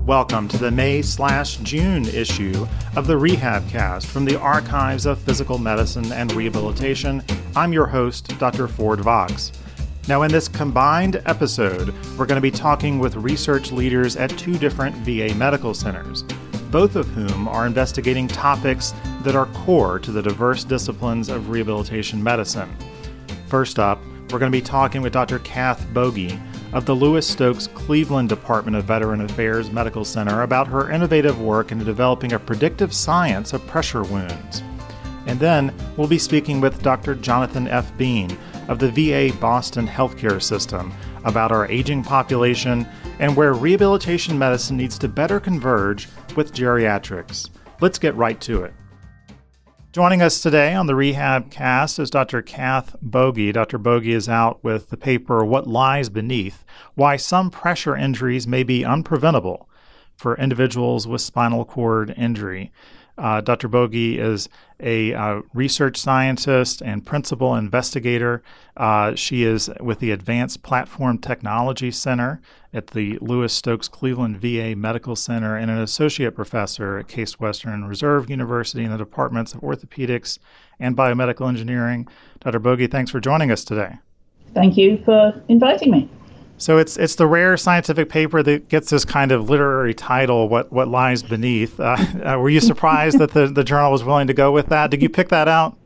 Welcome to the May/June issue of the Rehab Cast from the Archives of Physical Medicine and Rehabilitation. I'm your host, Dr. Ford Vox. Now, in this combined episode, we're going to be talking with research leaders at two different VA medical centers, both of whom are investigating topics that are core to the diverse disciplines of rehabilitation medicine. First up, we're going to be talking with Dr. Kath Boege of the Louis Stokes Cleveland Department of Veteran Affairs Medical Center about her innovative work in developing a predictive science of pressure wounds. And then we'll be speaking with Dr. Jonathan F. Bean of the VA Boston Healthcare System about our aging population and where rehabilitation medicine needs to better converge with geriatrics. Let's get right to it. Joining us today on the Rehab Cast is Dr. Kath Boege. Dr. Boege is out with the paper What Lies Beneath: Why Some Pressure Injuries May Be Unpreventable for Individuals with Spinal Cord Injury. Dr. Boege is a research scientist and principal investigator. She is with the Advanced Platform Technology Center at the Louis Stokes Cleveland VA Medical Center and an associate professor at Case Western Reserve University in the departments of orthopedics and biomedical engineering. Dr. Boege, thanks for joining us today. Thank you for inviting me. So it's the rare scientific paper that gets this kind of literary title, What Lies Beneath. Were you surprised that the journal was willing to go with that? Did you pick that out?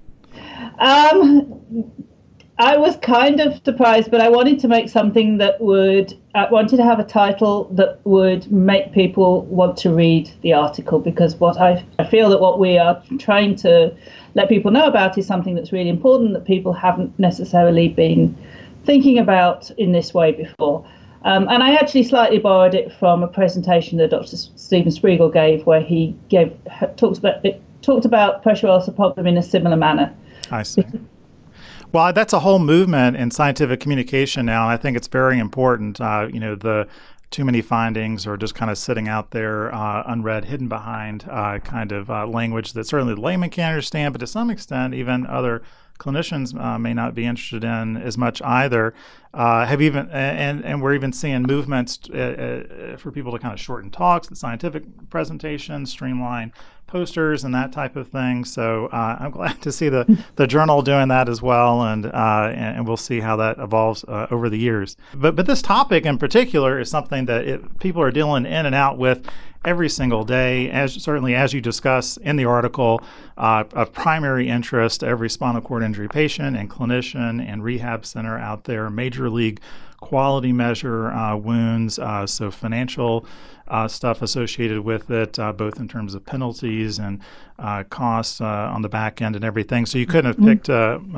I was kind of surprised, but I wanted to make something that I wanted to have a title that would make people want to read the article, because I feel that what we are trying to let people know about is something that's really important that people haven't necessarily been thinking about in this way before. And I actually slightly borrowed it from a presentation that Dr. Stephen Spriegel gave, where he talked about pressure ulcer problem in a similar manner. I see. Well, that's a whole movement in scientific communication now, and I think it's very important. The too many findings are just kind of sitting out there unread, hidden behind language that certainly the layman can't understand, but to some extent even other clinicians may not be interested in as much either. And we're even seeing movements for people to kind of shorten talks, the scientific presentations, streamline posters, and that type of thing. So I'm glad to see the journal doing that as well, and we'll see how that evolves over the years. But this topic in particular is something that people are dealing in and out with every single day, as you discuss in the article, of primary interest to every spinal cord injury patient and clinician and rehab center out there. Major league quality measure wounds, so financial stuff associated with it, both in terms of penalties and costs on the back end and everything. So you couldn't have picked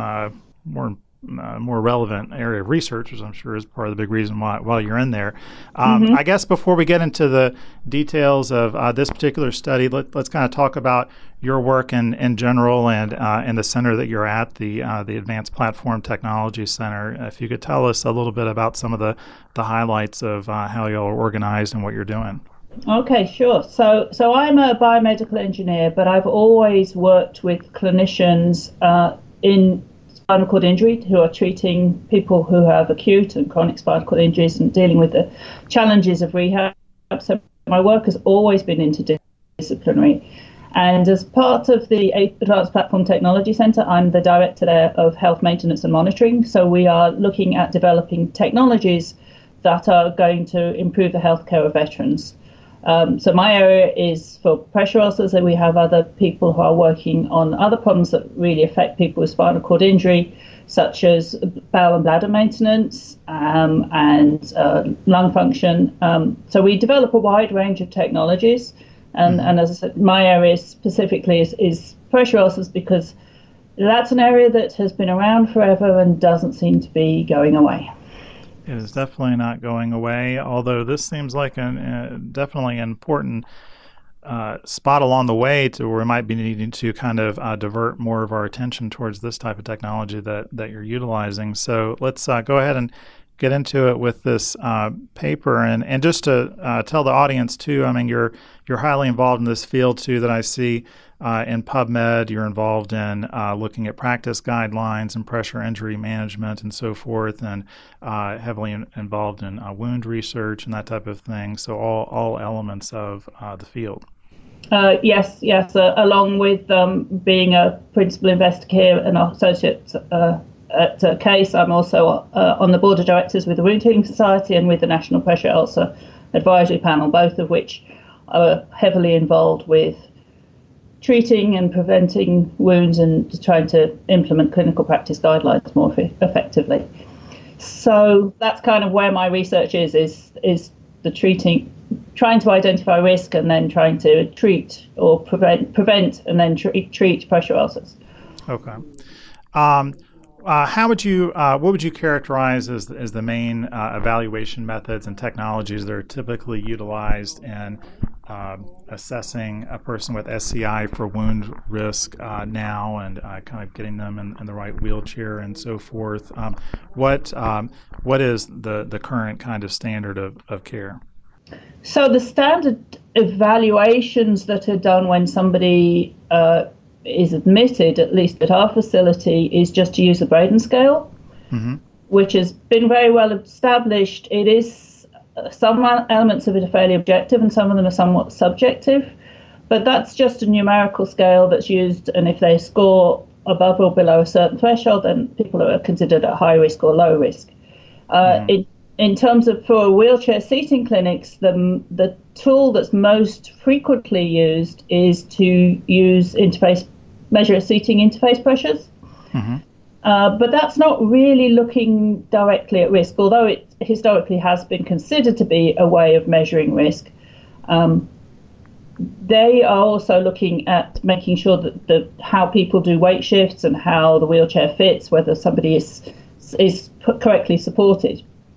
more relevant area of research, which I'm sure is part of the big reason why you're in there. I guess before we get into the details of this particular study, let's kind of talk about your work in general and the center that you're at, the Advanced Platform Technology Center. If you could tell us a little bit about some of the highlights of how y'all are organized and what you're doing. Okay, sure. So I'm a biomedical engineer, but I've always worked with clinicians in spinal cord injury who are treating people who have acute and chronic spinal cord injuries and dealing with the challenges of rehab. So my work has always been interdisciplinary. And as part of the Advanced Platform Technology Center, I'm the director there of health maintenance and monitoring. So we are looking at developing technologies that are going to improve the healthcare of veterans. So my area is for pressure ulcers, and we have other people who are working on other problems that really affect people with spinal cord injury, such as bowel and bladder maintenance and lung function. So we develop a wide range of technologies. And as I said, my area specifically is pressure ulcers, because that's an area that has been around forever and doesn't seem to be going away. It is definitely not going away, although this seems like definitely an important spot along the way to where we might be needing to kind of divert more of our attention towards this type of technology that you're utilizing. So let's go ahead and get into it with this paper. And just to tell the audience, too, I mean, you're highly involved in this field, too, that I see. in PubMed. You're involved in looking at practice guidelines and pressure injury management and so forth, and heavily involved in wound research and that type of thing. So all elements of the field. Yes. Along with being a principal investigator and associate at CASE, I'm also on the board of directors with the Wound Healing Society and with the National Pressure Ulcer Advisory Panel, both of which are heavily involved with treating and preventing wounds and trying to implement clinical practice guidelines more effectively. So that's kind of where my research is the trying to identify risk and then trying to treat or prevent and then treat pressure ulcers. Okay. What would you characterize as the main evaluation methods and technologies that are typically utilized in assessing a person with SCI for wound risk now, and kind of getting them in the right wheelchair and so forth? What is the current kind of standard of care? So the standard evaluations that are done when somebody is admitted, at least at our facility, is just to use the Braden scale, which has been very well established. It is some elements of it are fairly objective and some of them are somewhat subjective, but that's just a numerical scale that's used, and if they score above or below a certain threshold, then people are considered at high risk or low risk. In terms of for wheelchair seating clinics, the tool that's most frequently used is to measure seating interface pressures. But that's not really looking directly at risk, although it historically has been considered to be a way of measuring risk. They are also looking at making sure that how people do weight shifts and how the wheelchair fits, whether somebody is correctly supported.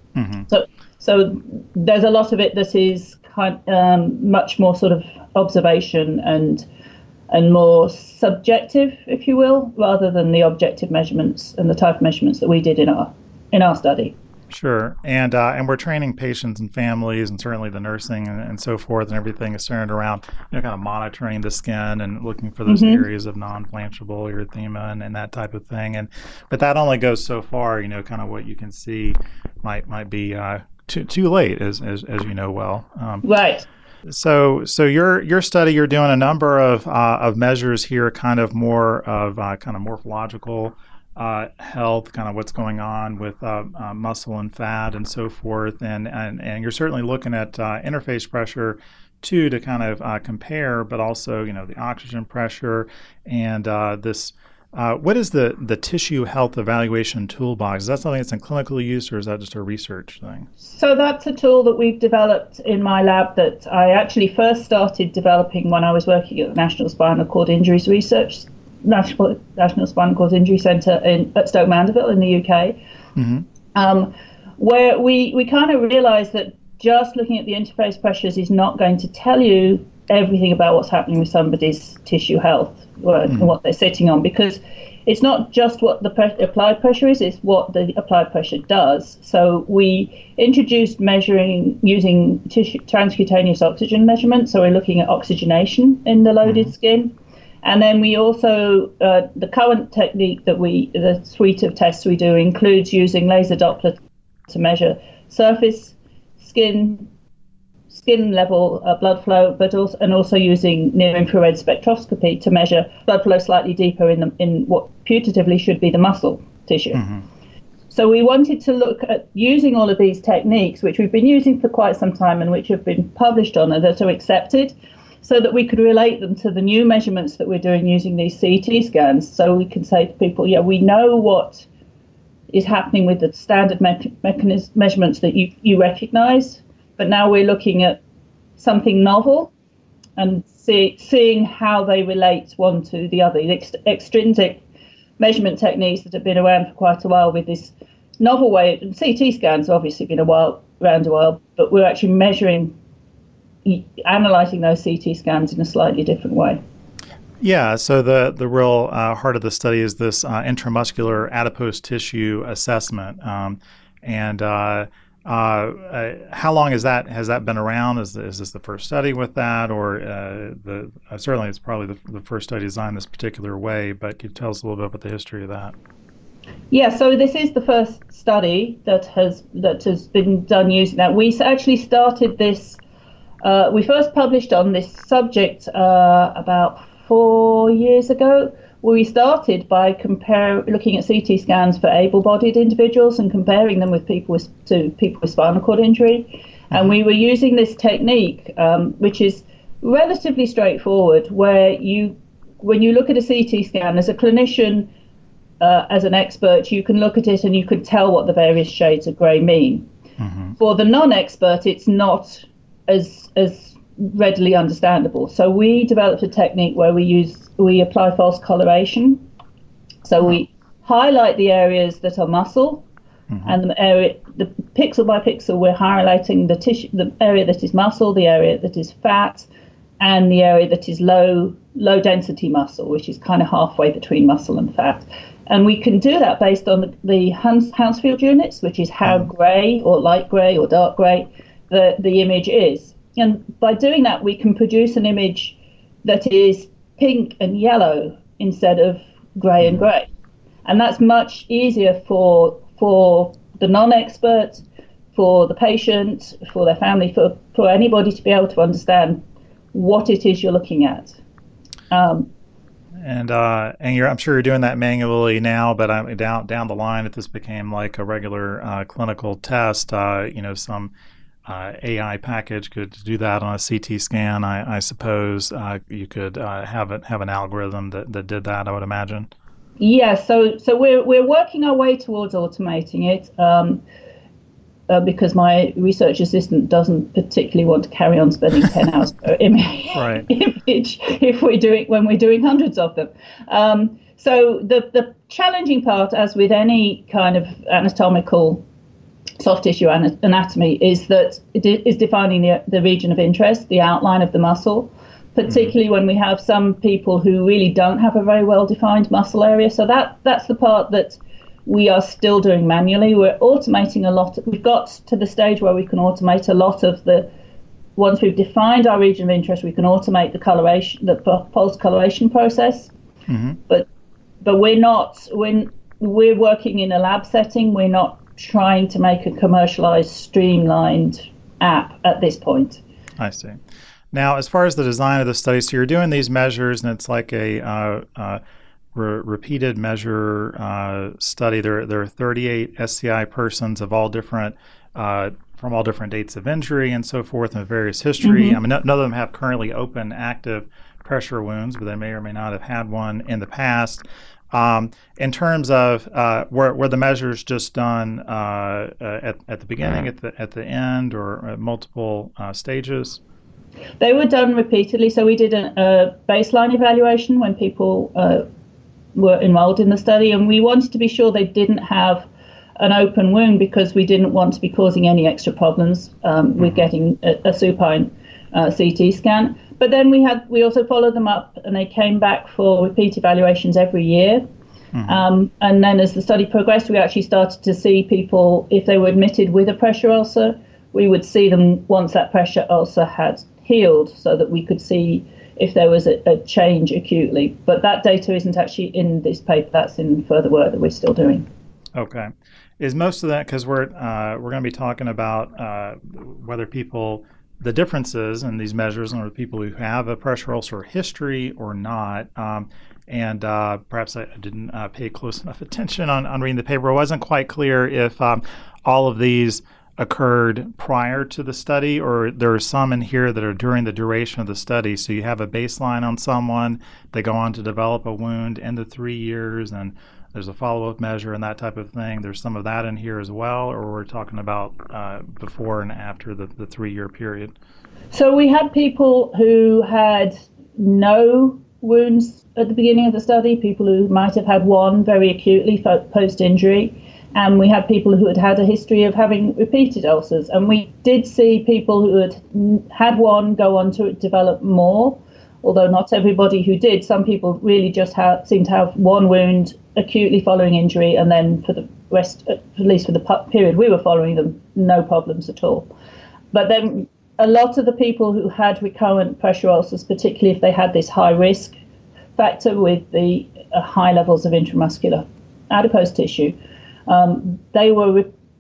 So there's a lot of it that is much more sort of observation and more subjective, if you will, rather than the objective measurements and the type of measurements that we did in our study. Sure, and we're training patients and families, and certainly the nursing and so forth, and everything is centered around kind of monitoring the skin and looking for those areas of non-blanchable erythema and that type of thing. But that only goes so far. Kind of what you can see might be too late, as you know well. Right. So your study, you're doing a number of measures here, kind of more of kind of morphological health, kind of what's going on with muscle and fat and so forth, and you're certainly looking at interface pressure too, to kind of compare, but also the oxygen pressure and this. What is the tissue health evaluation toolbox? Is that something that's in clinical use, or is that just a research thing? So that's a tool that we've developed in my lab that I actually first started developing when I was working at the National Spinal Cord Injuries Research, National Spinal Cord Injury Centre at Stoke Mandeville in the UK, where we kind of realised that just looking at the interface pressures is not going to tell you everything about what's happening with somebody's tissue health and what they're sitting on, because it's not just what the applied pressure is, it's what the applied pressure does. So we introduced measuring using transcutaneous oxygen measurements, so we're looking at oxygenation in the loaded skin. And then we also, the current technique the suite of tests we do includes using laser Doppler to measure surface skin level blood flow, but also using near-infrared spectroscopy to measure blood flow slightly deeper in what putatively should be the muscle tissue. So we wanted to look at using all of these techniques, which we've been using for quite some time and which have been published on and that are accepted, so that we could relate them to the new measurements that we're doing using these CT scans. So we can say to people, we know what is happening with the standard measurements that you recognize, but now we're looking at something novel and seeing how they relate one to the other. The extrinsic measurement techniques that have been around for quite a while with this novel way. CT scans have obviously been around a while, but we're actually analysing those CT scans in a slightly different way. Yeah, so the real heart of the study is this intramuscular adipose tissue assessment. How long has that been around? Is this the first study with that, or certainly it's probably the first study designed this particular way? But could you tell us a little bit about the history of that? Yeah, so this is the first study that has been done using that. We actually started this. We first published on this subject about 4 years ago. We started by looking at CT scans for able-bodied individuals and comparing them with people with spinal cord injury. And we were using this technique, which is relatively straightforward, where when you look at a CT scan as a clinician, as an expert, you can look at it and you could tell what the various shades of grey mean. Mm-hmm. For the non-expert, it's not as readily understandable. So we developed a technique where we apply false coloration. So we highlight the areas that are muscle, mm-hmm. and the pixel by pixel, we're highlighting the tissue, the area that is muscle, the area that is fat, and the area that is low density muscle, which is kind of halfway between muscle and fat. And we can do that based on the Hounsfield units, which is how grey or light grey or dark grey the image is. And by doing that, we can produce an image that is pink and yellow instead of grey and grey. And that's much easier for the non-expert, for the patient, for their family, for anybody to be able to understand what it is you're looking at. And I'm sure you're doing that manually now, but down the line, if this became like a regular clinical test, some AI package could do that on a CT scan. I suppose you could have an algorithm that did that, I would imagine. Yeah, so we're working our way towards automating it. Because my research assistant doesn't particularly want to carry on spending 10 hours per image when we're doing hundreds of them. So the challenging part, as with any kind of anatomical soft tissue anatomy, is that it is defining the region of interest, the outline of the muscle, particularly when we have some people who really don't have a very well-defined muscle area. So that's the part that we are still doing manually. We're automating a lot. We've got to the stage where we can automate a lot of once we've defined our region of interest, we can automate the pulse coloration process. Mm-hmm. But when we're working in a lab setting, we're not trying to make a commercialized, streamlined app at this point. I see. Now, as far as the design of the study, so you're doing these measures, and it's like a repeated measure study. There are 38 SCI persons of all different from all different dates of injury and so forth, and various history. Mm-hmm. I mean, none of them have currently open, active pressure wounds, but they may or may not have had one in the past. In terms of were the measures just done at the beginning, at the end, or at multiple stages? They were done repeatedly. So we did a baseline evaluation when people were enrolled in the study, and we wanted to be sure they didn't have an open wound because we didn't want to be causing any extra problems with getting a supine CT scan. But then we also followed them up, and they came back for repeat evaluations every year. Mm-hmm. And then as the study progressed, we actually started to see people, if they were admitted with a pressure ulcer, we would see them once that pressure ulcer had healed, so that we could see if there was a change acutely. But that data isn't actually in this paper. That's in further work that we're still doing. Okay. Is most of that, because we're going to be talking about whether the differences in these measures and whether people who have a pressure ulcer history or not, and perhaps I didn't pay close enough attention on reading the paper. It wasn't quite clear if all of these occurred prior to the study, or there are some in here that are during the duration of the study. So you have a baseline on someone, they go on to develop a wound in the 3 years, and there's a follow-up measure and that type of thing. There's some of that in here as well, or we're talking about before and after the 3-year period? So we had people who had no wounds at the beginning of the study, people who might have had one very acutely post-injury, and we had people who had a history of having repeated ulcers. And we did see people who had one go on to develop more, although not everybody who did. Some people really just seem to have one wound acutely following injury, and then for the rest, at least for the period we were following them, no problems at all. But then a lot of the people who had recurrent pressure ulcers, particularly if they had this high risk factor with the high levels of intramuscular adipose tissue, they were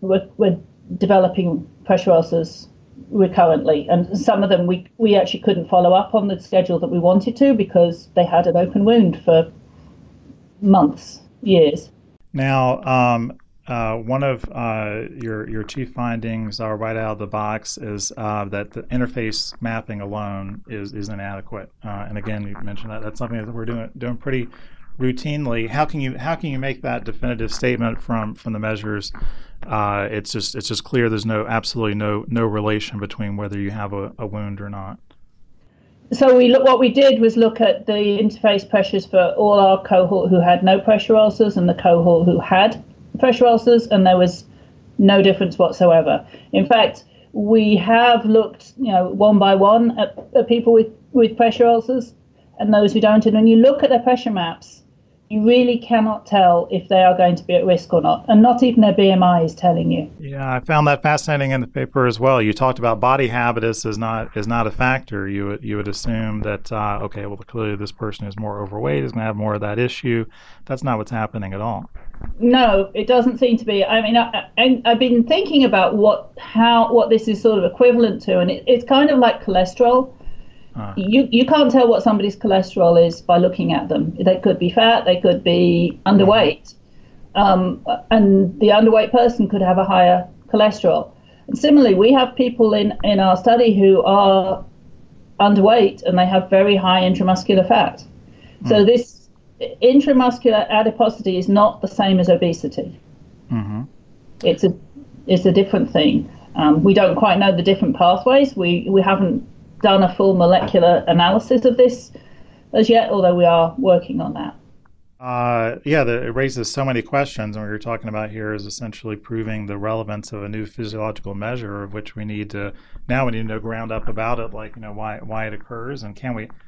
developing pressure ulcers recurrently, and some of them we actually couldn't follow up on the schedule that we wanted to because they had an open wound for months, years. Now, one of your chief findings right out of the box is that the interface mapping alone is inadequate. And again, you mentioned that's something that we're doing pretty routinely. How can you make that definitive statement from the measures? It's just clear there's absolutely no relation between whether you have a wound or not. So what we did was look at the interface pressures for all our cohort who had no pressure ulcers and the cohort who had pressure ulcers, and there was no difference whatsoever. In fact, we have looked, one by one at people with pressure ulcers and those who don't. And when you look at their pressure maps, you really cannot tell if they are going to be at risk or not, and not even their BMI is telling you. Yeah, I found that fascinating in the paper as well. You talked about body habitus is not a factor. You would assume that clearly this person is more overweight, is going to have more of that issue. That's not what's happening at all. No, it doesn't seem to be. I mean, I've been thinking about what this is sort of equivalent to, and it's kind of like cholesterol. You can't tell what somebody's cholesterol is by looking at them. They could be fat, they could be underweight, and the underweight person could have a higher cholesterol. And similarly, we have people in our study who are underweight and they have very high intramuscular fat. So this intramuscular adiposity is not the same as obesity. Mm-hmm. It's a different thing. We don't quite know the different pathways. We haven't done a full molecular analysis of this as yet, although we are working on that. It raises so many questions, and what you're talking about here is essentially proving the relevance of a new physiological measure of which we need to know ground up about it, like why it occurs, and can we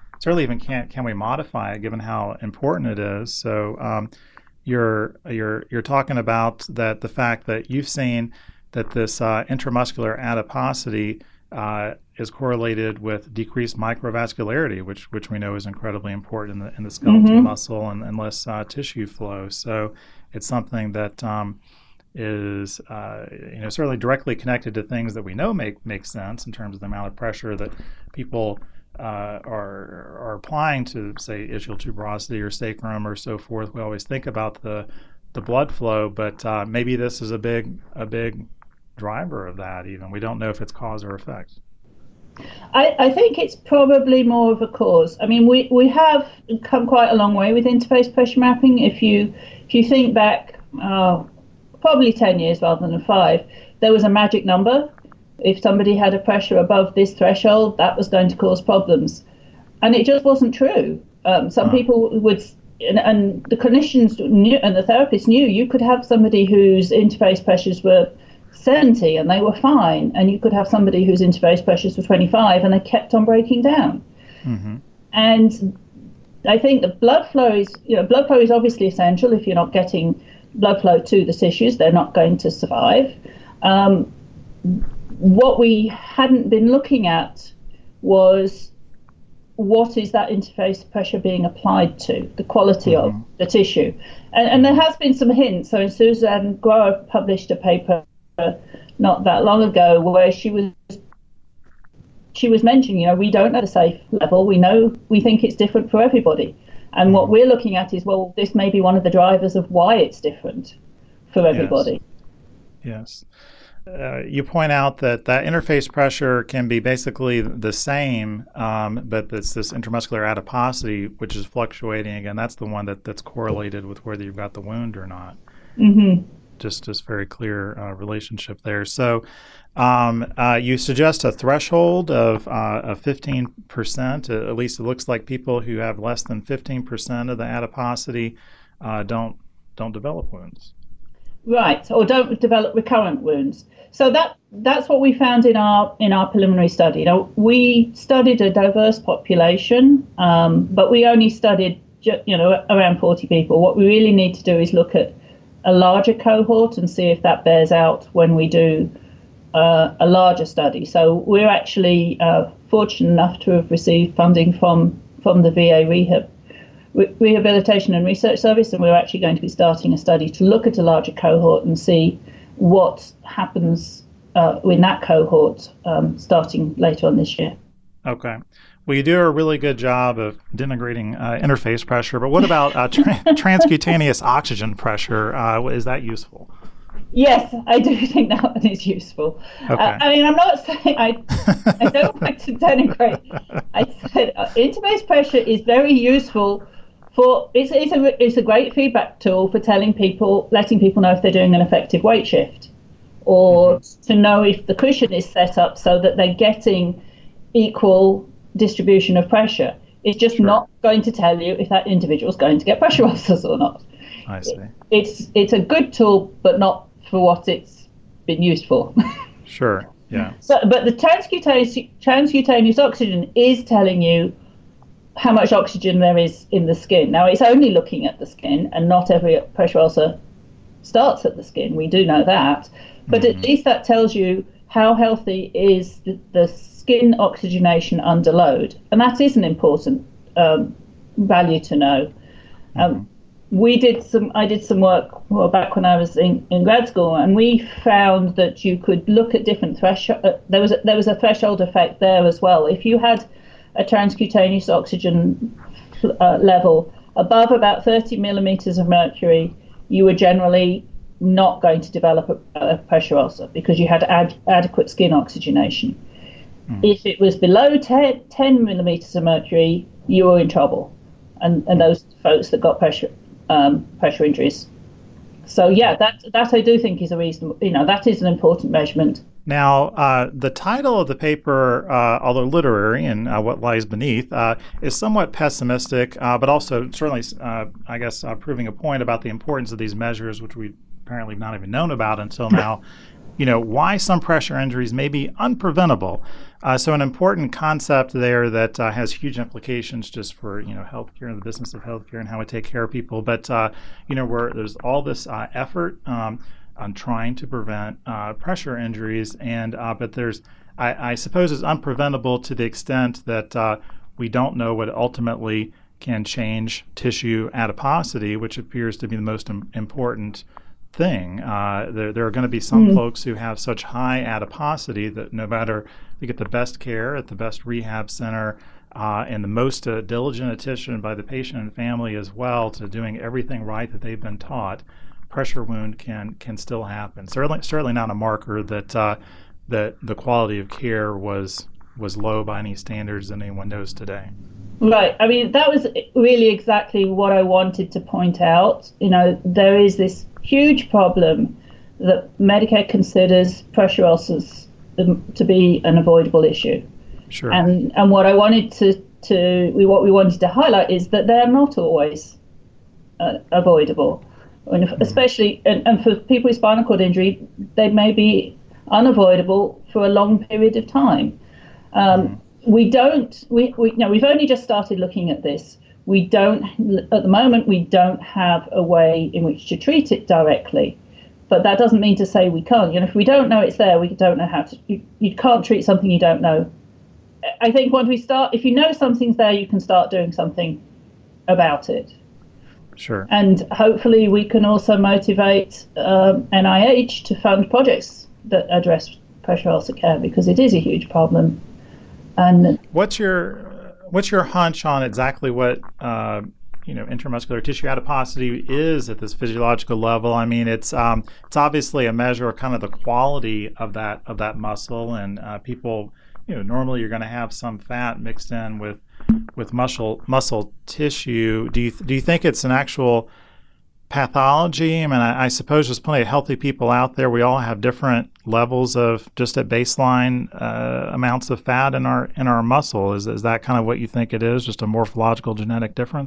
modify it given how important it is. So you're talking about that the fact that you've seen that this intramuscular adiposity is correlated with decreased microvascularity, which we know is incredibly important in the skeletal muscle and less tissue flow. So it's something that is certainly directly connected to things that we know make sense in terms of the amount of pressure that people are applying to, say, ischial tuberosity or sacrum or so forth. We always think about the blood flow, but maybe this is a big driver of that. Even we don't know if it's cause or effect. I think it's probably more of a cause. I mean, we have come quite a long way with interface pressure mapping. If you think back, probably 10 years rather than 5, there was a magic number. If somebody had a pressure above this threshold, that was going to cause problems, and it just wasn't true. Some people would, and the clinicians knew, and the therapists knew, you could have somebody whose interface pressures were 70 and they were fine, and you could have somebody whose interface pressures were 25 and they kept on breaking down. Mm-hmm. And I think the blood flow is obviously essential. If you're not getting blood flow to the tissues, they're not going to survive. What we hadn't been looking at was what is that interface pressure being applied to, the quality of the tissue. And there has been some hints. So Suzanne Grower published a paper not that long ago where she was mentioning, we don't know the safe level. We think it's different for everybody. And what we're looking at is, well, this may be one of the drivers of why it's different for everybody. Yes. You point out that interface pressure can be basically the same, but it's this intramuscular adiposity, which is fluctuating. Again, that's the one that's correlated with whether you've got the wound or not. Mm-hmm. Just very clear relationship there. So you suggest a threshold of 15%. At least it looks like people who have less than 15% of the adiposity don't develop wounds. Right, or don't develop recurrent wounds. So that's what we found in our preliminary study. Now, we studied a diverse population, but we only studied around 40 people. What we really need to do is look at a larger cohort and see if that bears out when we do a larger study. So we're actually fortunate enough to have received funding from the VA Rehabilitation and Research Service, and we're actually going to be starting a study to look at a larger cohort and see what happens in that cohort starting later on this year. Okay. Well, you do a really good job of denigrating interface pressure, but what about transcutaneous oxygen pressure? Is that useful? Yes, I do think that one is useful. Okay. I mean, I'm not saying I don't like to denigrate. I said interface pressure is very useful for it's a great feedback tool for letting people know if they're doing an effective weight shift, or to know if the cushion is set up so that they're getting equal distribution of pressure. It's just not going to tell you if that individual is going to get pressure ulcers or not. I see. It's a good tool, but not for what it's been used for. Sure. Yeah. But the transcutaneous oxygen is telling you how much oxygen there is in the skin. Now, it's only looking at the skin, and not every pressure ulcer starts at the skin. We do know that. But at least that tells you how healthy is the skin oxygenation under load. And that is an important value to know. I did some work back when I was in grad school, and we found that you could look at different threshold. There was a threshold effect there as well. If you had a transcutaneous oxygen level above about 30 millimeters of mercury, you were generally not going to develop a pressure ulcer because you had adequate skin oxygenation. If it was below 10 millimeters of mercury, you were in trouble, and those folks that got pressure injuries. So yeah, that I do think is a reasonable, that is an important measurement. Now, the title of the paper, although literary and what lies beneath, is somewhat pessimistic, but also certainly, I guess, proving a point about the importance of these measures, which we apparently have not even known about until now. Why some pressure injuries may be unpreventable. So an important concept there that has huge implications just for, healthcare and the business of healthcare and how we take care of people. But, where there's all this effort on trying to prevent pressure injuries. But there's, I suppose it's unpreventable to the extent that we don't know what ultimately can change tissue adiposity, which appears to be the most important thing. There are going to be some folks who have such high adiposity that no matter they get the best care at the best rehab center and the most diligent attention by the patient and family as well to doing everything right that they've been taught, pressure wound can still happen. Certainly not a marker that the quality of care was low by any standards that anyone knows today. Right. I mean, that was really exactly what I wanted to point out. There is this huge problem that Medicare considers pressure ulcers to be an avoidable issue. Sure. And what I wanted what we wanted to highlight is that they are not always avoidable. Especially, and for people with spinal cord injury, they may be unavoidable for a long period of time. We've only just started looking at this. At the moment, we don't have a way in which to treat it directly, but that doesn't mean to say we can't. If we don't know it's there, we don't know how to. You can't treat something you don't know. I think once we start, if you know something's there, you can start doing something about it. Sure. And hopefully we can also motivate NIH to fund projects that address pressure ulcer care, because it is a huge problem. And what's your hunch on exactly what intramuscular tissue adiposity is at this physiological level? I mean, it's obviously a measure of kind of the quality of that muscle, and people, normally you're going to have some fat mixed in with muscle tissue. Do you think it's an actual pathology? I mean, I suppose there's plenty of healthy people out there. We all have different levels of just at baseline amounts of fat in our muscle. Is that kind of what you think it is? Just a morphological genetic difference?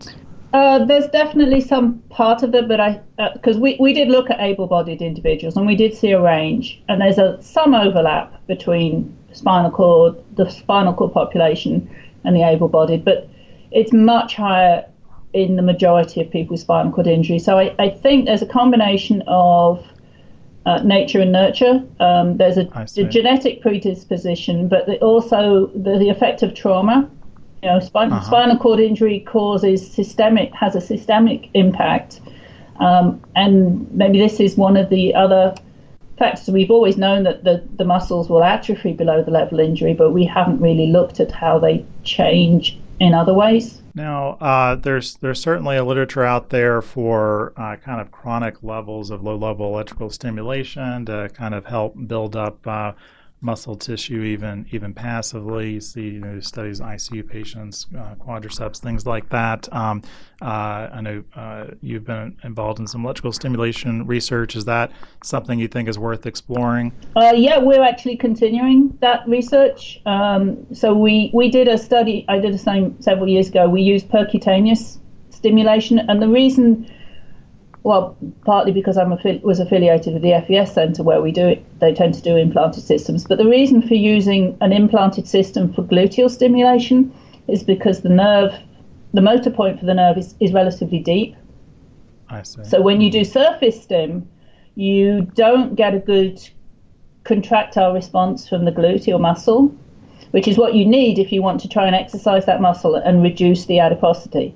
There's definitely some part of it, but because we did look at able-bodied individuals and we did see a range, and there's some overlap between the spinal cord population and the able-bodied, but it's much higher in the majority of people with spinal cord injury. So I think there's a combination of nature and nurture. There's a genetic predisposition, but also the effect of trauma. Spinal cord injury has a systemic impact, and maybe this is one of the other factors. We've always known that the muscles will atrophy below the level of injury, but we haven't really looked at how they change in other ways. Now, there's certainly a literature out there for kind of chronic levels of low-level electrical stimulation to kind of help build up muscle tissue, even passively. You see, studies ICU patients, quadriceps, things like that. I know you've been involved in some electrical stimulation research. Is that something you think is worth exploring? Yeah, we're actually continuing that research. So we did a study. I did the same several years ago. We used percutaneous stimulation, and the reason. Well, partly because I was affiliated with the FES Centre where they tend to do implanted systems. But the reason for using an implanted system for gluteal stimulation is because the motor point for the nerve is relatively deep. I see. So when you do surface stim, you don't get a good contractile response from the gluteal muscle, which is what you need if you want to try and exercise that muscle and reduce the adiposity.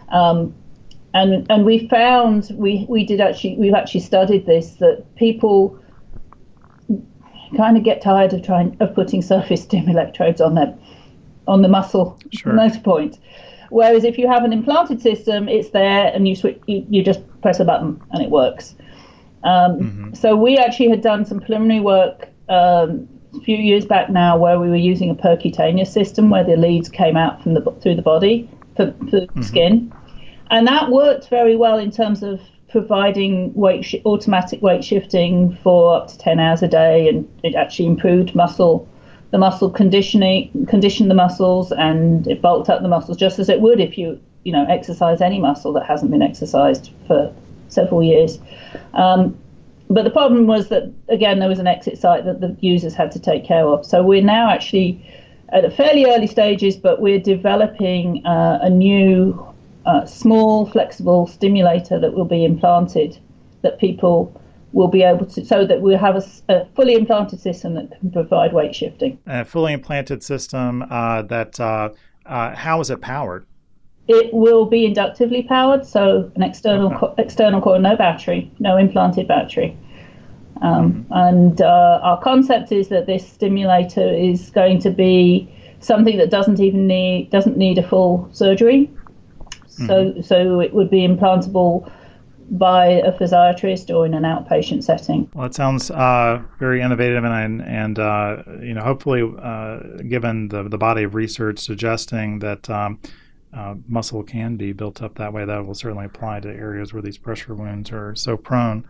And we found we've actually studied this, that people kind of get tired of putting surface stim electrodes on the muscle motor point. Whereas if you have an implanted system, it's there and you just press a button and it works. So we actually had done some preliminary work a few years back now where we were using a percutaneous system where the leads came out through the body for skin. And that worked very well in terms of providing automatic weight shifting for up to 10 hours a day, and it actually improved the muscle conditioned the muscles, and it bulked up the muscles just as it would if you exercise any muscle that hasn't been exercised for several years. But the problem was that, again, there was an exit site that the users had to take care of. So we're now actually at a fairly early stages, but we're developing a new small, flexible stimulator that will be implanted, that people will be able to, so that we'll have a fully implanted system that can provide weight shifting. A fully implanted system how is it powered? It will be inductively powered, so an external core, no battery, no implanted battery. And our concept is that this stimulator is going to be something that doesn't need a full surgery. So it would be implantable by a physiatrist or in an outpatient setting. Well, it sounds very innovative, and hopefully, given the body of research suggesting that muscle can be built up that way, that will certainly apply to areas where these pressure wounds are so prone.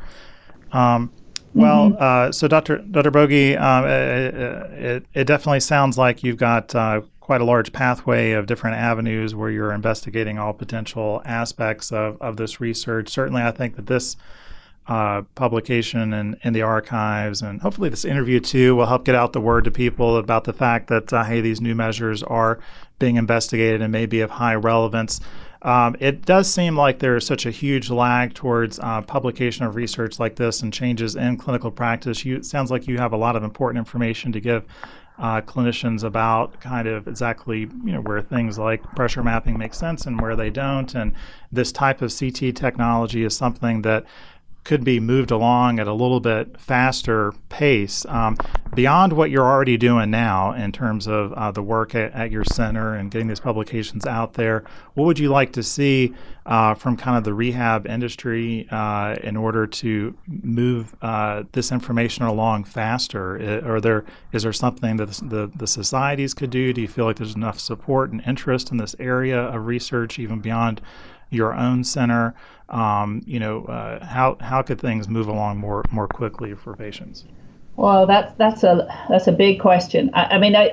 So Dr. Bogie, it definitely sounds like you've got quite a large pathway of different avenues where you're investigating all potential aspects of this research. Certainly, I think that this publication in the archives, and hopefully this interview too, will help get out the word to people about the fact that, hey, these new measures are being investigated and may be of high relevance. It does seem like there is such a huge lag towards publication of research like this and changes in clinical practice. It sounds like you have a lot of important information to give clinicians about kind of exactly where things like pressure mapping make sense and where they don't. And this type of CT technology is something that could be moved along at a little bit faster pace beyond what you're already doing now in terms of the work at your center and getting these publications out there. What would you like to see from kind of the rehab industry in order to move this information along faster? Is there something that the societies could do? Do you feel like there's enough support and interest in this area of research even beyond your own center? How could things move along more quickly for patients? Well, that's a big question.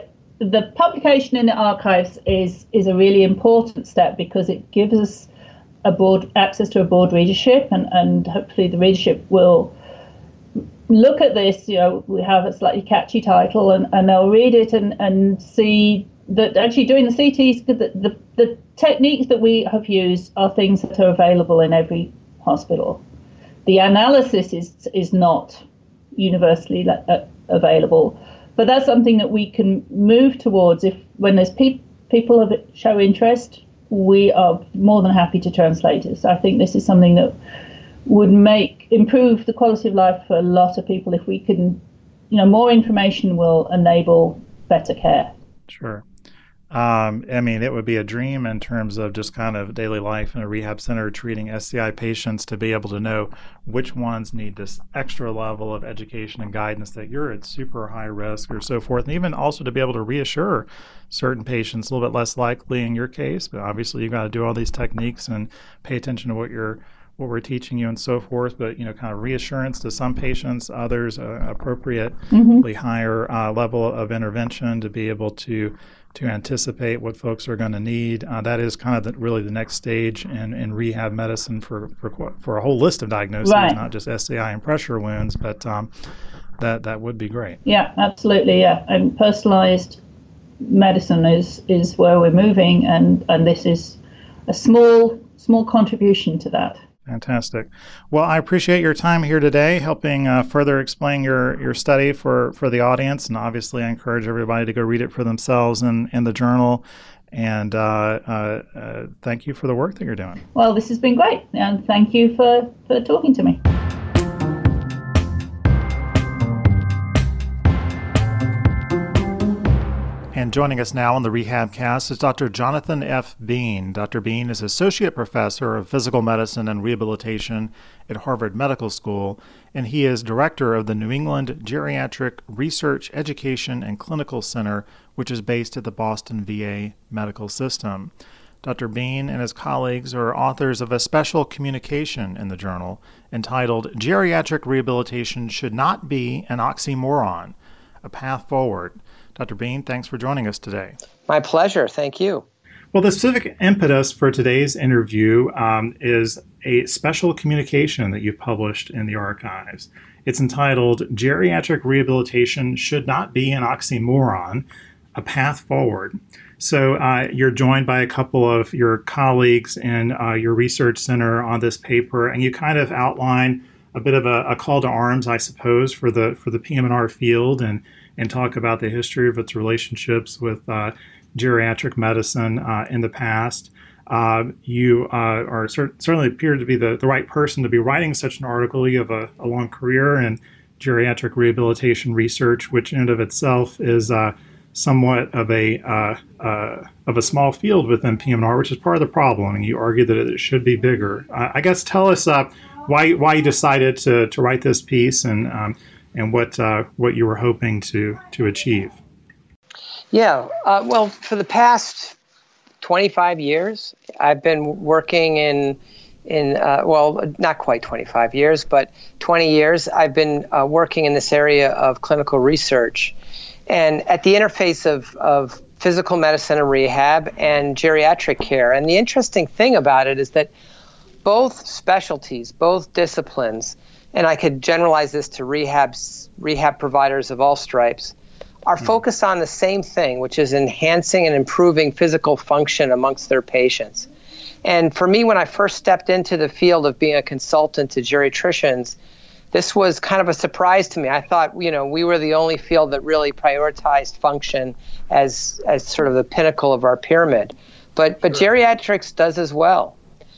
The publication in the archives is a really important step because it gives us access to a board readership, and hopefully the readership will look at this. We have a slightly catchy title, and they'll read it and see that actually doing the CTs, the techniques that we have used are things that are available in every hospital. The analysis is not universally available, but that's something that we can move towards. If when there's people that show interest, we are more than happy to translate it. So I think this is something that would improve the quality of life for a lot of people if we can, more information will enable better care. Sure. It would be a dream in terms of just kind of daily life in a rehab center treating SCI patients to be able to know which ones need this extra level of education and guidance that you're at super high risk or so forth. And even also to be able to reassure certain patients, a little bit less likely in your case, but obviously you've got to do all these techniques and pay attention to what we're teaching you and so forth, but kind of reassurance to some patients, others appropriately higher level of intervention to be able to anticipate what folks are going to need. That is kind of really the next stage in rehab medicine for a whole list of diagnoses, right. Not just SCI and pressure wounds, but that would be great. Yeah, absolutely. Yeah, and personalized medicine is where we're moving, and this is a small contribution to that. Fantastic. Well, I appreciate your time here today, helping further explain your study for the audience. And obviously, I encourage everybody to go read it for themselves in the journal. And thank you for the work that you're doing. Well, this has been great. And thank you for talking to me. And joining us now on the RehabCast is Dr. Jonathan F. Bean. Dr. Bean is Associate Professor of Physical Medicine and Rehabilitation at Harvard Medical School, and he is Director of the New England Geriatric Research, Education, and Clinical Center, which is based at the Boston VA Medical System. Dr. Bean and his colleagues are authors of a special communication in the journal entitled Geriatric Rehabilitation Should Not Be an Oxymoron, A Path Forward. Dr. Bean, thanks for joining us today. My pleasure. Thank you. Well, the specific impetus for today's interview is a special communication that you published in the archives. It's entitled Geriatric Rehabilitation Should Not Be an Oxymoron, A Path Forward. So you're joined by a couple of your colleagues in your research center on this paper, and you kind of outline a bit of a call to arms, I suppose, for the PM&R field and talk about the history of its relationships with geriatric medicine in the past. You are certainly appear to be the right person to be writing such an article. You have a long career in geriatric rehabilitation research, which in and of itself is somewhat of a small field within PM&R, which is part of the problem. And you argue that it should be bigger. I guess tell us why you decided to write this piece and what you were hoping to achieve. Yeah, well, for the past 25 years, I've been working in not quite 25 years, but 20 years, I've been working in this area of clinical research and at the interface of physical medicine and rehab and geriatric care. And the interesting thing about it is that both specialties, both disciplines, and I could generalize this to rehab providers of all stripes, are focused on the same thing, which is enhancing and improving physical function amongst their patients. And for me, when I first stepped into the field of being a consultant to geriatricians, this was kind of a surprise to me. I thought, we were the only field that really prioritized function as sort of the pinnacle of our pyramid. But geriatrics does as well.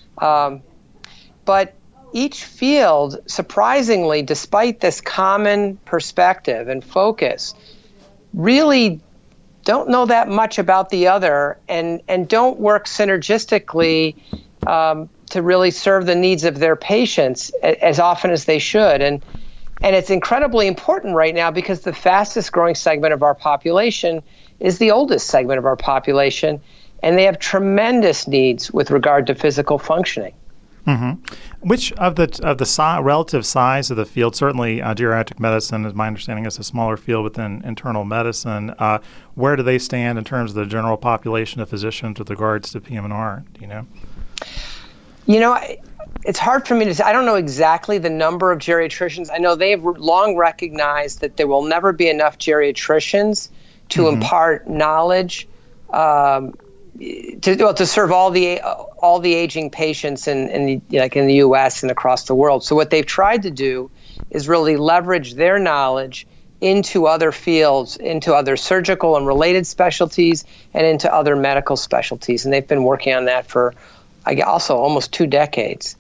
But each field, surprisingly, despite this common perspective and focus, really don't know that much about the other and don't work synergistically to really serve the needs of their patients as often as they should. And it's incredibly important right now because the fastest growing segment of our population is the oldest segment of our population, and they have tremendous needs with regard to physical functioning. Mm-hmm. Which of the relative size of the field, certainly geriatric medicine, as my understanding, is a smaller field within internal medicine. Where do they stand in terms of the general population of physicians with regards to PM&R? Do you know? It's hard for me to say. I don't know exactly the number of geriatricians. I know they've long recognized that there will never be enough geriatricians to impart knowledge to serve all the aging patients in the U.S. and across the world. So what they've tried to do is really leverage their knowledge into other fields, into other surgical and related specialties, and into other medical specialties. And they've been working on that for, also almost 2 decades.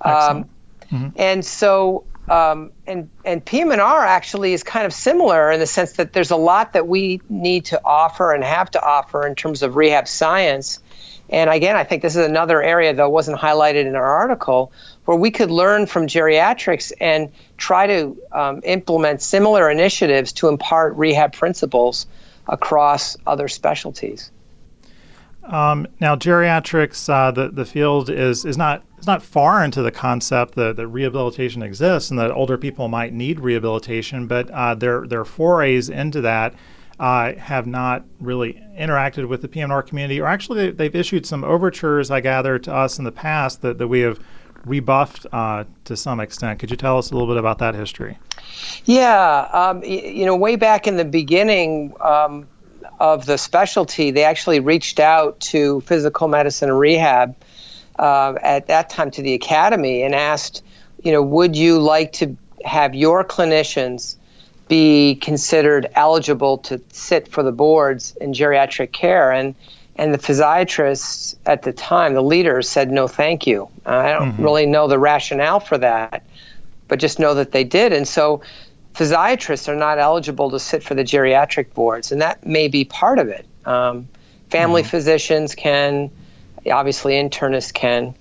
And so, and PM&R actually is kind of similar in the sense that there's a lot that we need to offer and have to offer in terms of rehab science. And again, I think this is another area that wasn't highlighted in our article, where we could learn from geriatrics and try to implement similar initiatives to impart rehab principles across other specialties. Now, geriatrics, the field is not far into the concept that rehabilitation exists and that older people might need rehabilitation, but their forays into that have not really interacted with the PM&R community, or actually they've issued some overtures, I gather, to us in the past that we have rebuffed to some extent. Could you tell us a little bit about that history? Yeah, way back in the beginning of the specialty, they actually reached out to physical medicine and rehab at that time to the academy and asked, would you like to have your clinicians be considered eligible to sit for the boards in geriatric care? And the physiatrists at the time, the leaders, said, no, thank you. I don't really know the rationale for that, but just know that they did. And so physiatrists are not eligible to sit for the geriatric boards, and that may be part of it. Family physicians can, obviously internists can.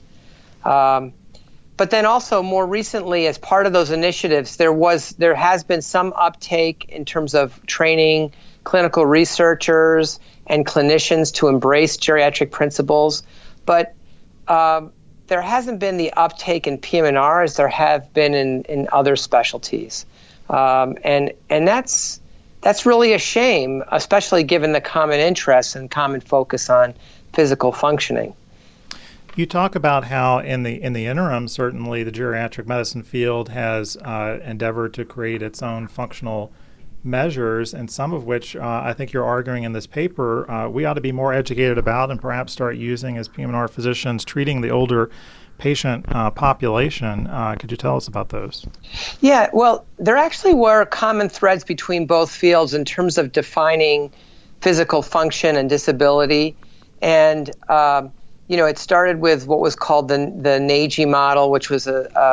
But then also more recently, as part of those initiatives, there has been some uptake in terms of training clinical researchers and clinicians to embrace geriatric principles. But there hasn't been the uptake in PM&R as there have been in other specialties. And that's really a shame, especially given the common interests and common focus on physical functioning. You talk about how in the interim, certainly the geriatric medicine field has endeavored to create its own functional measures, and some of which I think you're arguing in this paper we ought to be more educated about and perhaps start using as PM&R physicians treating the older patient population. Could you tell us about those? Yeah, well, there actually were common threads between both fields in terms of defining physical function and disability. And it started with what was called the NAGI model, which was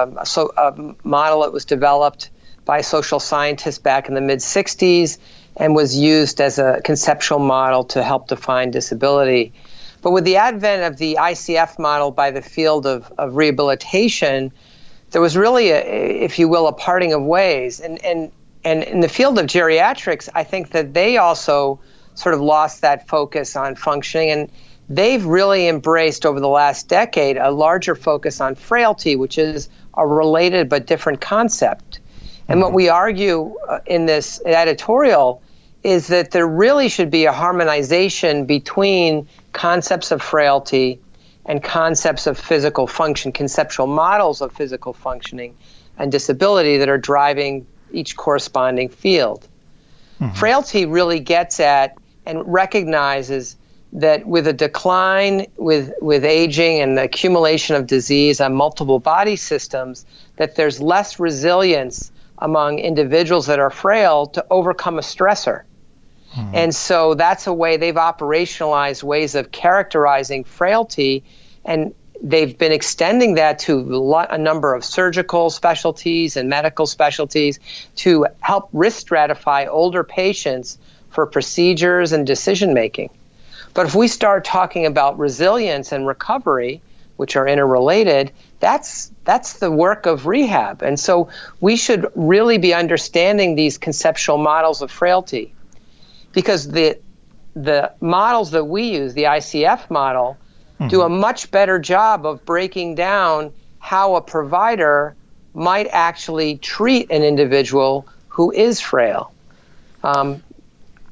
a model that was developed by social scientists back in the mid-'60s and was used as a conceptual model to help define disability. But with the advent of the ICF model by the field of rehabilitation, there was really, if you will, a parting of ways. And in the field of geriatrics, I think that they also sort of lost that focus on functioning, and they've really embraced over the last decade a larger focus on frailty, which is a related but different concept. And what we argue in this editorial is that there really should be a harmonization between concepts of frailty and concepts of physical function, conceptual models of physical functioning and disability that are driving each corresponding field. Frailty really gets at and recognizes that with a decline, with aging and the accumulation of disease on multiple body systems, that there's less resilience among individuals that are frail to overcome a stressor. And so that's a way they've operationalized ways of characterizing frailty, and they've been extending that to a number of surgical specialties and medical specialties to help risk stratify older patients for procedures and decision making. But if we start talking about resilience and recovery, which are interrelated, that's the work of rehab. And so we should really be understanding these conceptual models of frailty, because the models that we use, the ICF model, do a much better job of breaking down how a provider might actually treat an individual who is frail.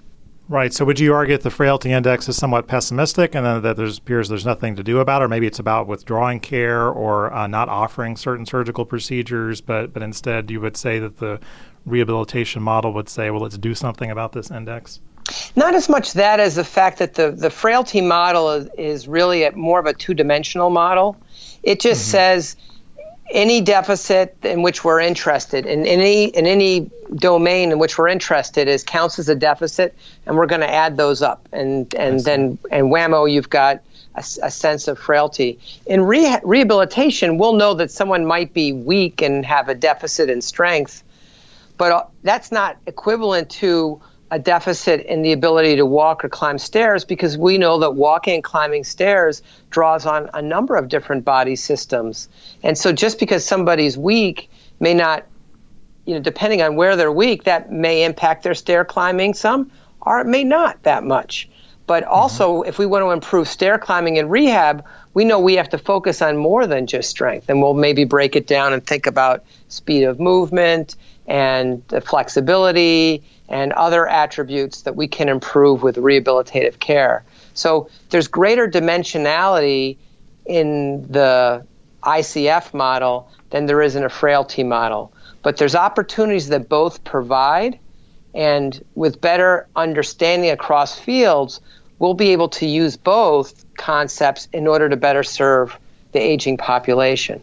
Right. So would you argue that the frailty index is somewhat pessimistic and then that there's nothing to do about it, or maybe it's about withdrawing care or not offering certain surgical procedures, but instead you would say that the rehabilitation model would say, well, let's do something about this index? Not as much that as the fact that the frailty model is really more of a two-dimensional model. It just says any deficit in which we're interested, in any domain in which we're interested, counts as a deficit, and we're going to add those up, and whammo, you've got a sense of frailty. In rehabilitation, we'll know that someone might be weak and have a deficit in strength, but that's not equivalent to a deficit in the ability to walk or climb stairs, because we know that walking and climbing stairs draws on a number of different body systems. And so just because somebody's weak may not, depending on where they're weak, that may impact their stair climbing some, or it may not that much. But also, if we want to improve stair climbing in rehab, we know we have to focus on more than just strength. And we'll maybe break it down and think about speed of movement and the flexibility and other attributes that we can improve with rehabilitative care. So there's greater dimensionality in the ICF model than there is in a frailty model. But there's opportunities that both provide, and with better understanding across fields, we'll be able to use both concepts in order to better serve the aging population.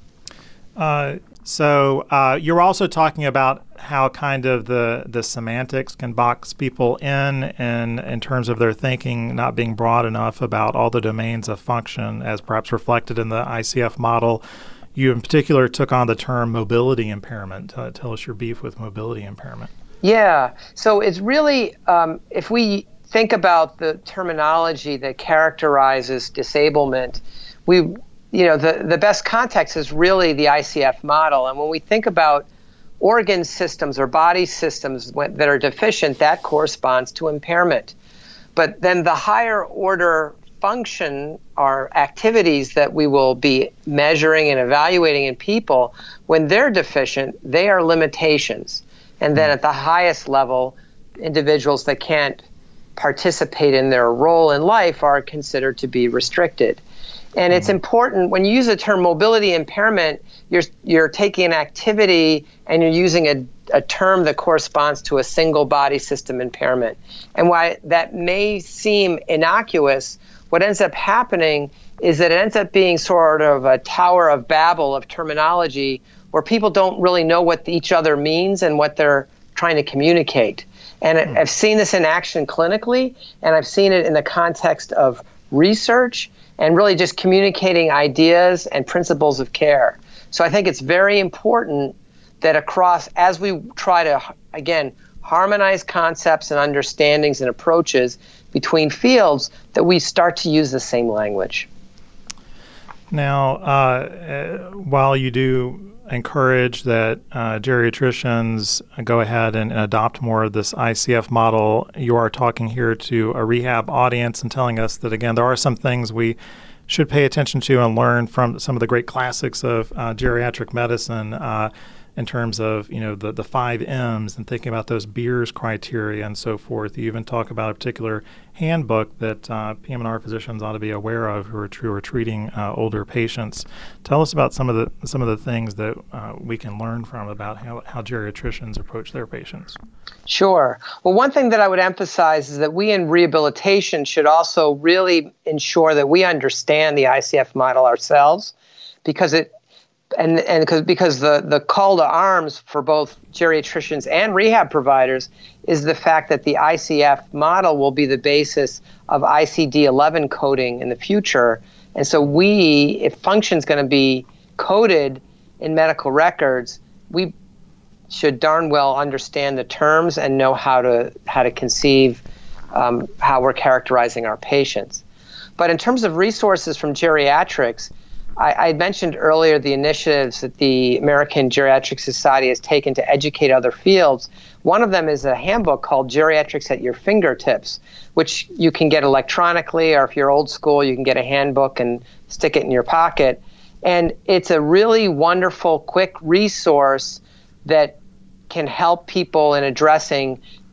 So you're also talking about how kind of the semantics can box people in terms of their thinking not being broad enough about all the domains of function as perhaps reflected in the ICF model. You in particular took on the term mobility impairment. Tell us your beef with mobility impairment. Yeah. So it's really, if we think about the terminology that characterizes disablement, the best context is really the ICF model. And when we think about organ systems or body systems that are deficient, that corresponds to impairment. But then the higher order function or activities that we will be measuring and evaluating in people, when they're deficient, they are limitations. And then at the highest level, individuals that can't participate in their role in life are considered to be restricted. And it's important, when you use the term mobility impairment, you're taking an activity and you're using a term that corresponds to a single body system impairment. And while that may seem innocuous, what ends up happening is that it ends up being sort of a Tower of Babel of terminology where people don't really know what each other means and what they're trying to communicate. And I've seen this in action clinically, and I've seen it in the context of research and really just communicating ideas and principles of care. So I think it's very important that as we try to, again, harmonize concepts and understandings and approaches between fields, that we start to use the same language. Now, while you do encourage that geriatricians go ahead and adopt more of this ICF model, you are talking here to a rehab audience and telling us that, again, there are some things we should pay attention to and learn from some of the great classics of geriatric medicine in terms of, the 5 M's and thinking about those Beers criteria and so forth. You even talk about a particular handbook that PM&R physicians ought to be aware of who are treating older patients. Tell us about some of the things that we can learn from about how geriatricians approach their patients. Sure. Well, one thing that I would emphasize is that we in rehabilitation should also really ensure that we understand the ICF model ourselves, because the call to arms for both geriatricians and rehab providers is the fact that the ICF model will be the basis of ICD-11 coding in the future. And so if function's going to be coded in medical records, we should darn well understand the terms and know how to conceive how we're characterizing our patients. But in terms of resources from geriatrics, I mentioned earlier the initiatives that the American Geriatric Society has taken to educate other fields. One of them is a handbook called Geriatrics at Your Fingertips, which you can get electronically, or if you're old school, you can get a handbook and stick it in your pocket. And it's a really wonderful, quick resource that can help people in addressing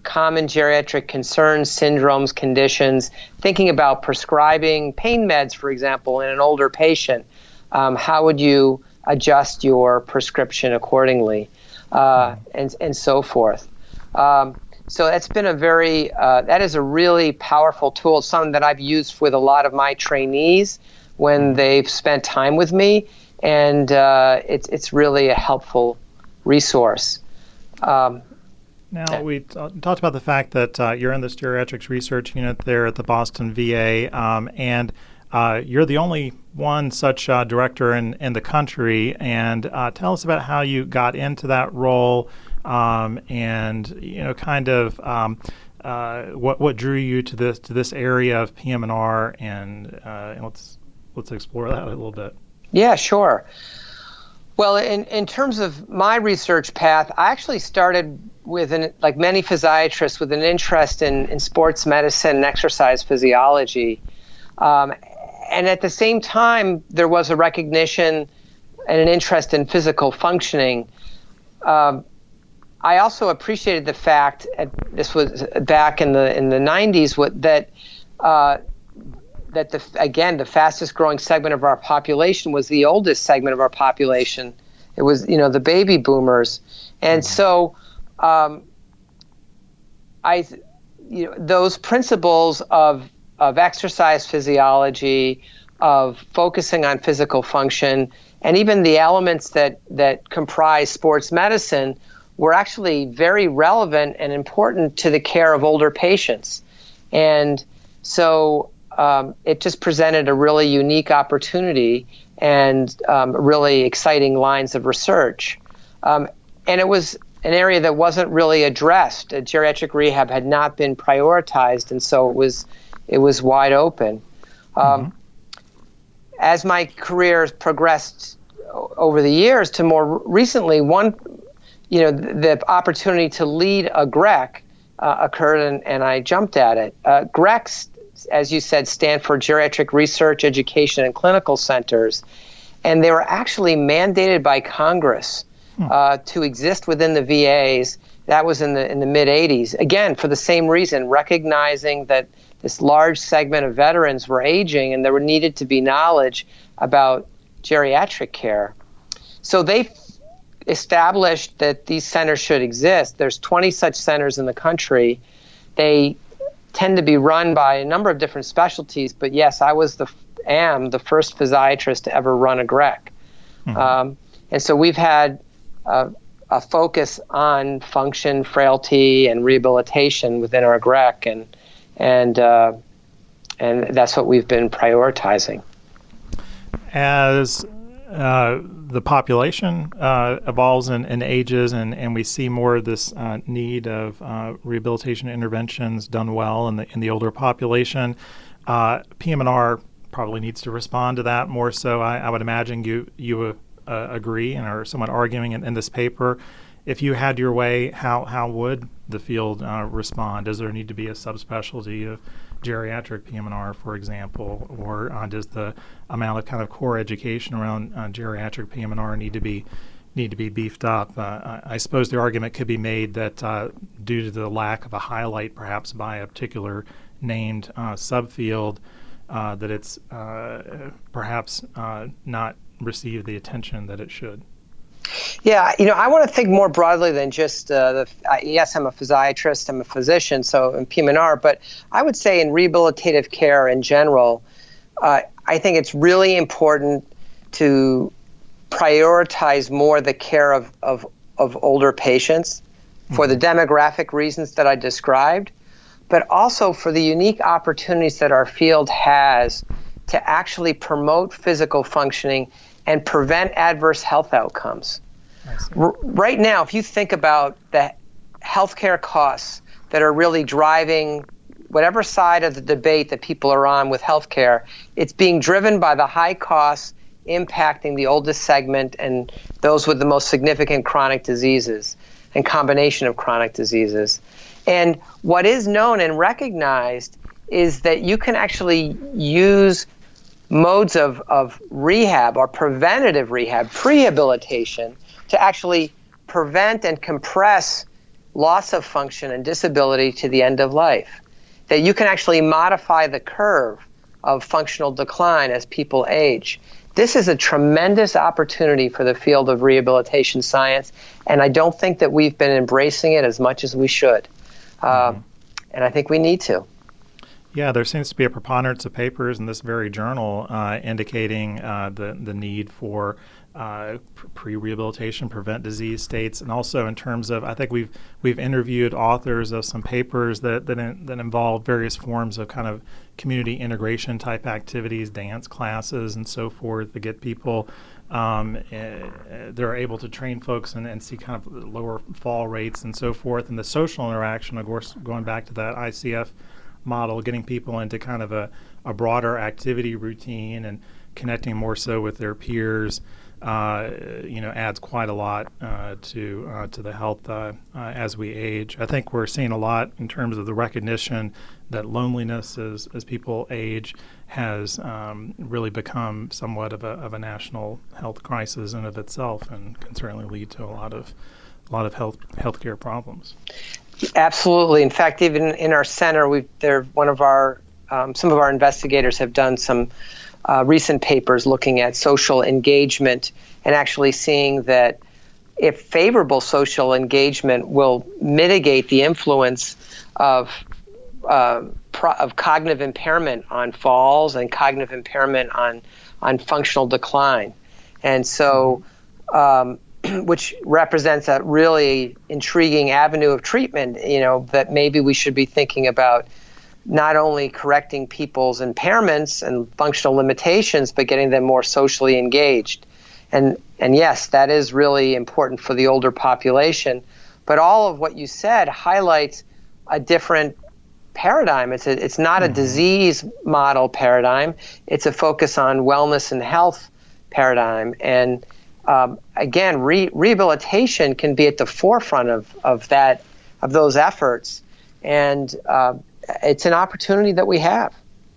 common geriatric concerns, syndromes, conditions, thinking about prescribing pain meds, for example, in an older patient. How would you adjust your prescription accordingly, and so forth. So that's been that is a really powerful tool. It's something that I've used with a lot of my trainees when they've spent time with me, and it's really a helpful resource. Now, we talked about the fact that you're in this geriatrics research unit there at the Boston VA, and you're the only one such director in the country. And tell us about how you got into that role, and kind of what drew you to this area of PM&R, and let's explore that a little bit. Yeah, sure. Well, in terms of my research path, I actually started like many physiatrists, with an interest in sports medicine and exercise physiology. And at the same time, there was a recognition and an interest in physical functioning. I also appreciated the fact, this was back in the 90s, that the fastest growing segment of our population was the oldest segment of our population. It was, the baby boomers. And so those principles of exercise physiology, of focusing on physical function, and even the elements that comprise sports medicine were actually very relevant and important to the care of older patients. And so it just presented a really unique opportunity and really exciting lines of research. And it was an area that wasn't really addressed. Geriatric rehab had not been prioritized, and so it was wide open. As my career progressed over the years to more recently, the opportunity to lead a GREC occurred, and I jumped at it. GRECs, as you said, stand for Geriatric Research, Education, and Clinical Centers, and they were actually mandated by Congress to exist within the VAs. That was in the mid-'80s. Again, for the same reason, recognizing that this large segment of veterans were aging and there needed to be knowledge about geriatric care. So they established that these centers should exist. There's 20 such centers in the country. They tend to be run by a number of different specialties, but yes, I am the first physiatrist to ever run a GREC. And so we've had a focus on function, frailty, and rehabilitation within our GREC, and that's what we've been prioritizing. As the population evolves and ages, and we see more of this need of rehabilitation interventions done well in the older population, PM&R probably needs to respond to that more so. I would imagine you agree and are somewhat arguing in this paper. If you had your way, how would the field respond? Does there need to be a subspecialty of geriatric PM&R, for example, or does the amount of kind of core education around geriatric PM&R need to be beefed up? I suppose the argument could be made that due to the lack of a highlight, perhaps by a particular named subfield, that it's perhaps not received the attention that it should. Yeah, I want to think more broadly than just yes, I'm a physiatrist, I'm a physician, so in PM&R, but I would say in rehabilitative care in general, I think it's really important to prioritize more the care of older patients for the demographic reasons that I described, but also for the unique opportunities that our field has to actually promote physical functioning and prevent adverse health outcomes. Right now, if you think about the healthcare costs that are really driving whatever side of the debate that people are on with healthcare, it's being driven by the high costs impacting the oldest segment and those with the most significant chronic diseases and combination of chronic diseases. And what is known and recognized is that you can actually use modes of rehab or preventative rehab, prehabilitation, to actually prevent and compress loss of function and disability to the end of life, that you can actually modify the curve of functional decline as people age. This is a tremendous opportunity for the field of rehabilitation science, and I don't think that we've been embracing it as much as we should. And I think we need to. Yeah, there seems to be a preponderance of papers in this very journal indicating the need for pre-rehabilitation, prevent disease states, and also in terms of, I think we've interviewed authors of some papers that involve various forms of kind of community integration type activities, dance classes, and so forth, to get people they're able to train folks and see kind of lower fall rates and so forth, and the social interaction, of course, going back to that ICF model, getting people into kind of a broader activity routine and connecting more so with their peers, adds quite a lot to the health as we age. I think we're seeing a lot in terms of the recognition that loneliness as people age has really become somewhat of a national health crisis in of itself, and can certainly lead to a lot of healthcare problems. Absolutely. In fact, even in our center, some of our investigators have done some recent papers looking at social engagement and actually seeing that if favorable social engagement will mitigate the influence of cognitive impairment on falls and cognitive impairment on functional decline. And so which represents a really intriguing avenue of treatment, that maybe we should be thinking about not only correcting people's impairments and functional limitations, but getting them more socially engaged. And yes, that is really important for the older population. But all of what you said highlights a different paradigm. It's not a disease model paradigm. It's a focus on wellness and health paradigm. And again, rehabilitation can be at the forefront of those efforts, and it's an opportunity that we have.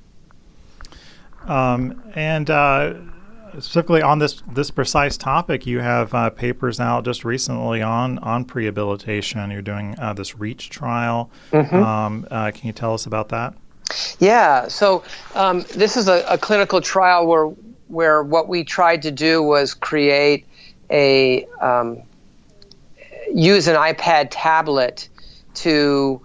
Specifically on this precise topic, you have papers out just recently on prehabilitation. You're doing this REACH trial. Can you tell us about that? Yeah. So this is a clinical trial where what we tried to do was create use an iPad tablet to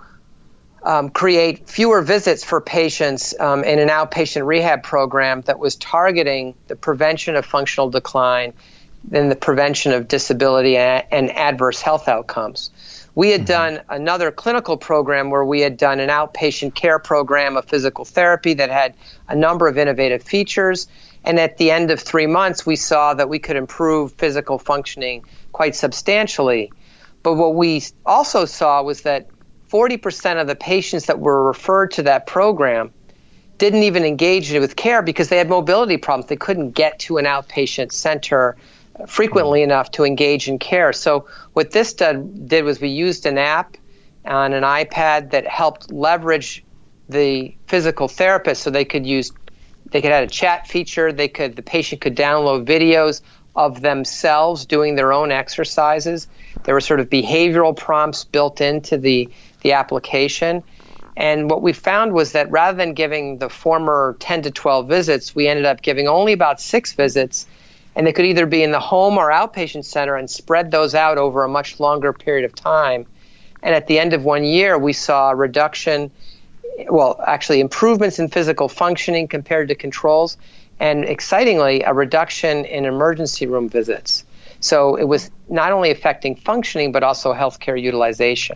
create fewer visits for patients in an outpatient rehab program that was targeting the prevention of functional decline and the prevention of disability and adverse health outcomes. We had done another clinical program where we had done an outpatient care program of physical therapy that had a number of innovative features. And at the end of 3 months, we saw that we could improve physical functioning quite substantially. But what we also saw was that 40% of the patients that were referred to that program didn't even engage with care because they had mobility problems. They couldn't get to an outpatient center frequently enough to engage in care. So what this did was we used an app on an iPad that helped leverage the physical therapist so they could add a chat feature. The patient could download videos of themselves doing their own exercises. There were sort of behavioral prompts built into the application. And what we found was that rather than giving the former 10 to 12 visits, we ended up giving only about 6 visits. And they could either be in the home or outpatient center and spread those out over a much longer period of time. And at the end of 1 year, we saw a reduction, improvements in physical functioning compared to controls, and excitingly, a reduction in emergency room visits. So it was not only affecting functioning, but also healthcare utilization.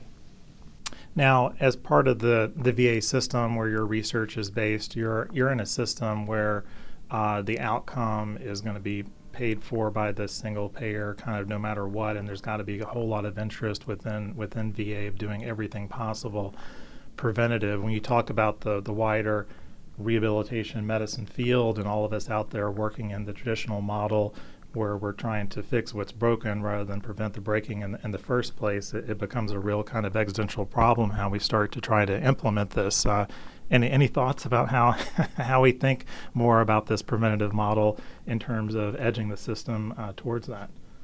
Now, as part of the VA system where your research is based, you're in a system where the outcome is going to be paid for by the single payer kind of no matter what, and there's got to be a whole lot of interest within VA of doing everything possible preventative. When you talk about the wider rehabilitation medicine field and all of us out there working in the traditional model where we're trying to fix what's broken rather than prevent the breaking in the first place, it becomes a real kind of existential problem how we start to try to implement this. Any thoughts about how we think more about this preventative model in terms of edging the system towards that?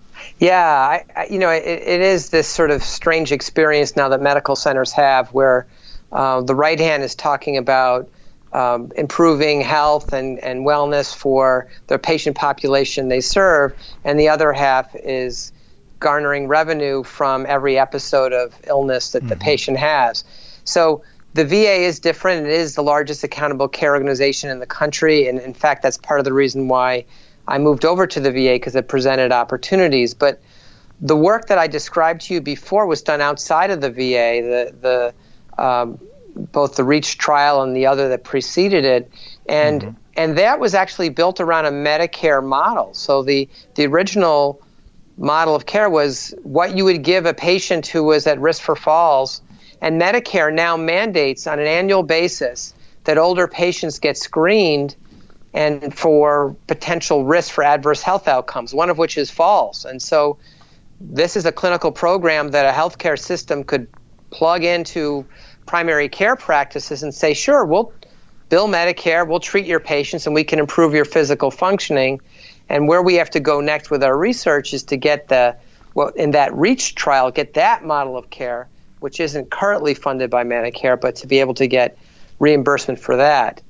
Yeah, it is this sort of strange experience now that medical centers have where the right hand is talking about improving health and wellness for their patient population they serve, and the other half is garnering revenue from every episode of illness that the patient has. So the VA is different. It is the largest accountable care organization in the country, and in fact, that's part of the reason why I moved over to the VA, because it presented opportunities. But the work that I described to you before was done outside of the VA, both the REACH trial and the other that preceded it, and that was actually built around a Medicare model. So the original model of care was what you would give a patient who was at risk for falls, and Medicare now mandates on an annual basis that older patients get screened and for potential risk for adverse health outcomes, one of which is falls. And so this is a clinical program that a healthcare system could plug into primary care practices and say, sure, we'll bill Medicare, we'll treat your patients, and we can improve your physical functioning. And where we have to go next with our research is to get in that REACH trial, get that model of care, which isn't currently funded by Medicare, but to be able to get reimbursement for that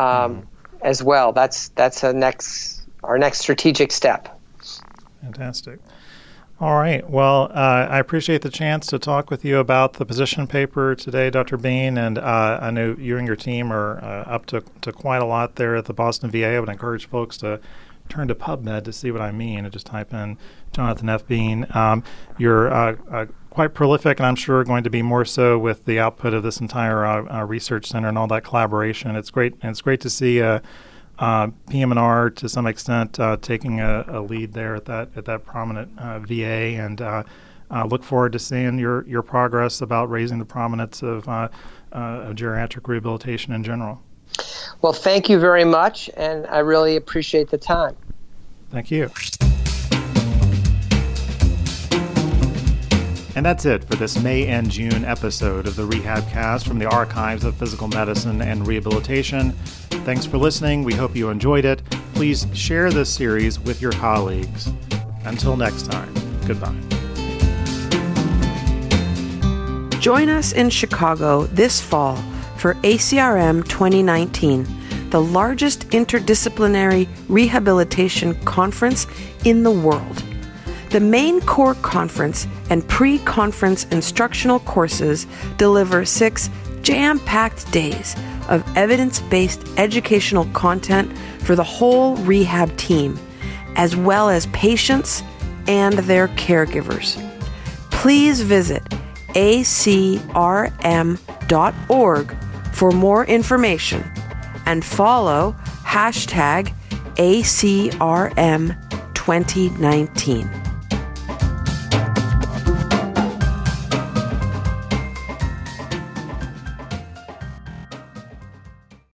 as well. That's our next strategic step. Fantastic. All right. Well, I appreciate the chance to talk with you about the position paper today, Dr. Bean, and I know you and your team are up to quite a lot there at the Boston VA. I would encourage folks to turn to PubMed to see what I mean and just type in Jonathan F. Bean. You're quite prolific, and I'm sure going to be more so with the output of this entire research center and all that collaboration. It's great, and it's great to see PM&R to some extent taking a lead there at that prominent VA, and look forward to seeing your progress about raising the prominence of geriatric rehabilitation in general. Well, thank you very much, and I really appreciate the time. Thank you. And that's it for this May and June episode of the RehabCast from the Archives of Physical Medicine and Rehabilitation. Thanks for listening. We hope you enjoyed it. Please share this series with your colleagues. Until next time, goodbye. Join us in Chicago this fall for ACRM 2019, the largest interdisciplinary rehabilitation conference in the world. The main core conference and pre-conference instructional courses deliver 6 jam-packed days of evidence-based educational content for the whole rehab team, as well as patients and their caregivers. Please visit acrm.org for more information and follow #ACRM2019.